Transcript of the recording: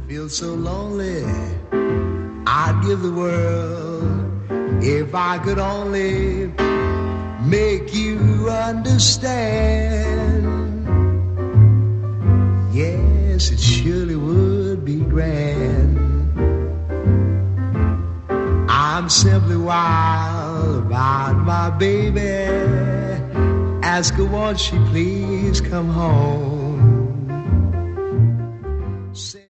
Feel so lonely, I'd give the world if I could only make you understand. Yes, it surely would be grand. I'm simply wild about my baby. Ask her, won't she please come home?